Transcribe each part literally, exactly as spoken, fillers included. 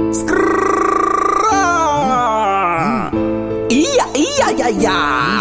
Iya, iya, iya, iya.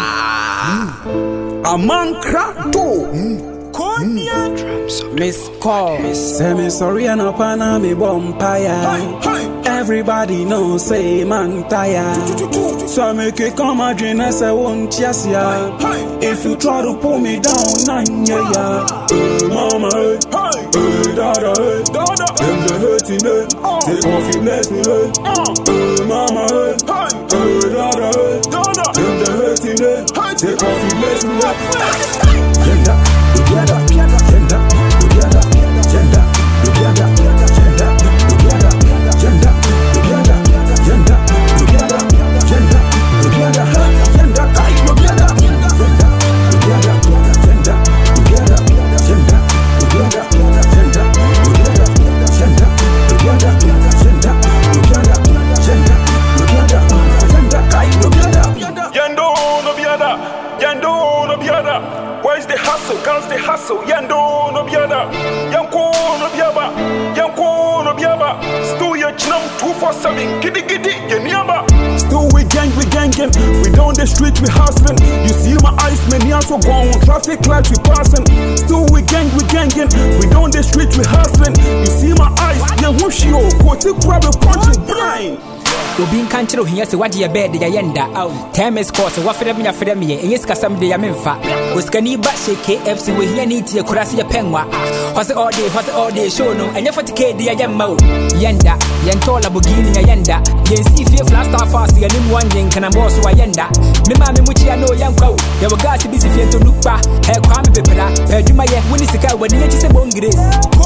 A man crack too. Konya. Miss call. Say me sorry and up and me bumpire. Everybody knows say man tired. So I make it come a dream and say won't yes ya. If you try to pull me down, nine yeah yeah. Hey mama, hey, hey dada, hey, dada. Them the hurting me, they can't feel bless me, hey. Hey mama, hey, hey dada, hey, dada. Them the hurting me, they can't feel bless me, hey. Genda, together, genda, together, genda, together, genda, together, genda, together, genda, together, genda, together, genda, kai together, genda, together, genda, together, genda, together, genda, together, genda, together, genda, together, genda, together, genda, kai together. Yendo no biada, yendo no biada. Where's the hustle? Girls the hustle. Yendo no biada, yanko no biaba, yanko no biaba. Still your chinam two four seven. Giddy giddy, yeniaba. Still we gang, we gangin'. We down the street, we hustling. You see my eyes, many also gone. Traffic lights, we passing. Still we gang, we gangin'. We down the street, we hustling. You see my eyes, yeah, whoosh yo. Go to grab a punching blind. Obi nkanchiro hiya se wadi ya bed ya yenda time is course wa fere me ya fere me enye sika sam de ya memfa oskani ba she K F C we hiya ni tie kurase ya penwa hose all day hose all day show no enye forty K de ya yemma o yenda yentola bugini ya yenda yen si fie flash star fast ya nim one yen kana boss wa yenda me ma me muchi ya no yankwa o ya wo gas bi si fie to nupa he kwa me bepera adwuma ye woni sika wani ya chi se bongres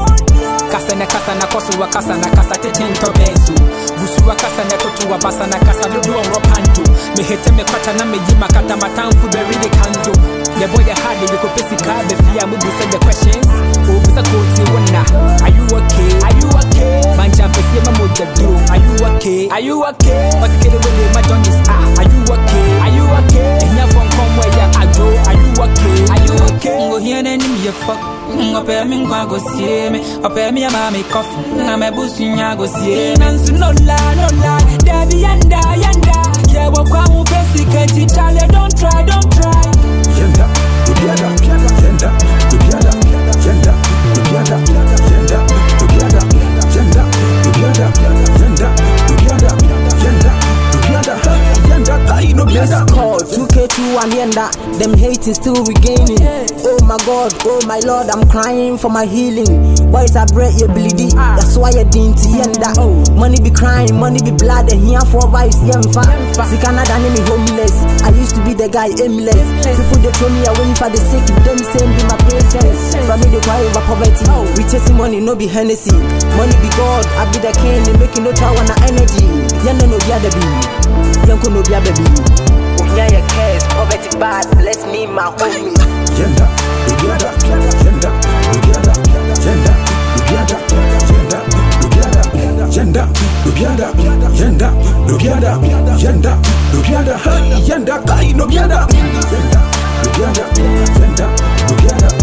kasa na kasa na koso wa kasa na kasa tetin to besu busu wa kasa na to wa basa na kasa do do on panto me hete me kwata na me yima kata matanfu be really kanzo the boy ya hard we ko pesika be fia mu bu the questions o bu sa ko ti wona are you okay are you okay manja pesi ma mo jaduro are you okay are you okay what kele we ma don this ah are you okay are you okay enya fon kom we ya ajo are you okay are you okay ngo hiene ni me fuck ngope mi ngwa go sie me ope mi ama me coffee na me busu nya go sie nansu no la no la Debbie yanda yanda yeah wo kwa mu pesika ti chale don't try don't try Genda, together, genda, together, genda, together, genda, together, genda, together, genda, together, genda, together, genda, kai no Let's call two K two and yenda. Them hating still regaining. Oh my God, oh my Lord, I'm crying for my healing. Why is I break your bleeding? That's why I didn't yenda. Money be crying, money be blood, and here for vibes, yemfa. See Canada name me homeless. I used to be the guy aimless. People they throw me away for the sake of them saying be my patience. For me they cry over poverty. We chasing money, no be Hennessy. Money be God, I be the king. They making no power na energy. Yenda no be a baby. Yanko no be a baby. Yeah, your cares, poverty bad. Bless me, my homies. Genda, together, genda, together, genda, together, genda, together, genda, together, genda, together, genda, together, genda, kai no genda, genda, together, genda, together.